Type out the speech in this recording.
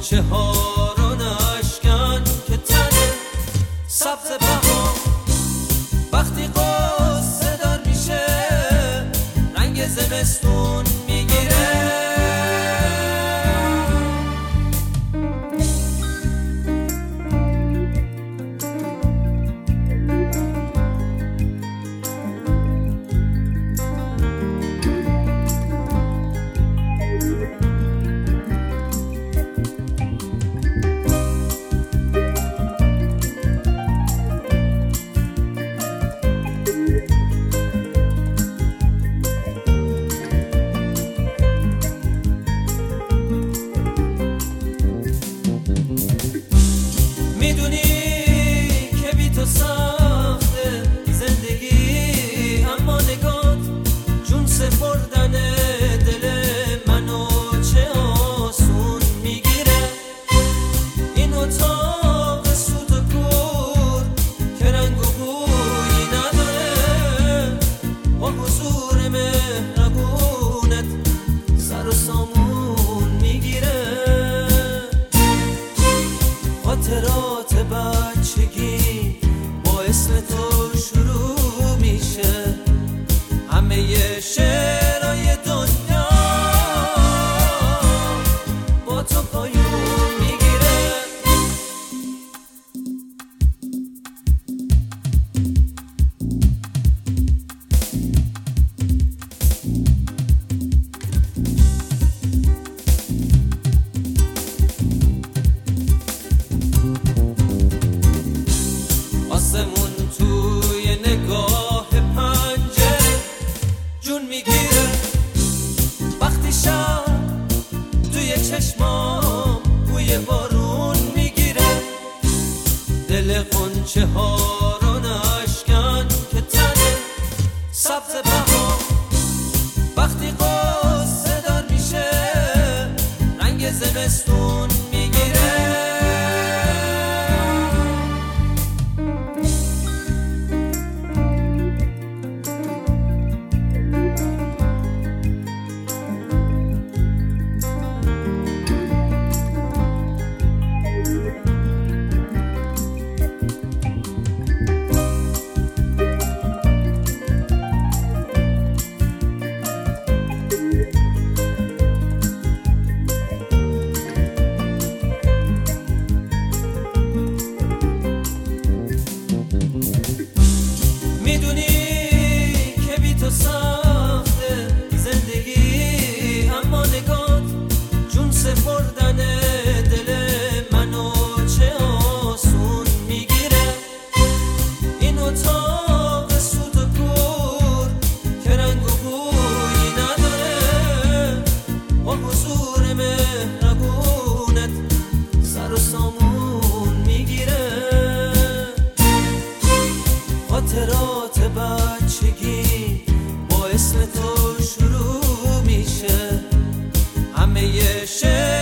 غنچه ها رو نشکن که تنه سبز بهار وقتی قصه دار میشه رنگ زمستون میگیره. میدونی که بی تو سخته زندگی، اما نگات جون سپردن دل منو چه آسون میگیره. این اتاق سوت و کور که رنگ و بویی نداره با حضور مهربونت سر و سامون میگیره. خاطرات بچگی با اسم تو شروع میشه، همه شعرهای دنیا با تو پایون میگیره. آسمون توی نگاه پنجره جون میگیره، وقتی شب توی چشمام بوی بارون میگیره. دل غنچه ها رو نشکن که تنه سبز بهار وقتی قصه دار میشه رنگ زمستون میگیره. میدونی که بی تو سخته زندگی، اما نگات جون سپردن دل منو چه آسون میگیره. این اتاق سوت و کور که رنگ و بویی نداره با حضور مهربونت سر و سامون میگیره. خاطرات بچگی با اسم تو شروع میشه، همه شعر